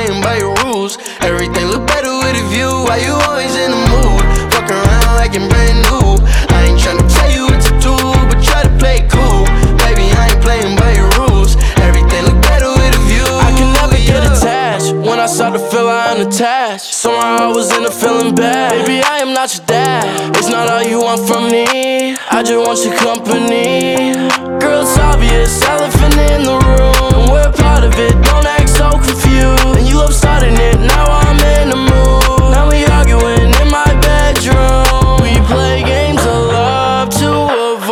playing by your rules. Everything look better with a view. Why you always in the mood? Fuck around like I'm brand new. I ain't tryna tell you what to do, but try to play it cool. Baby, I ain't playing by your rules. Everything look better with a view. I can never get attached. When I start to feel I am attached, somehow I was in a feeling bad. Baby, I am not your dad. It's not all you want from me. I just want your company. Girl, it's obvious, I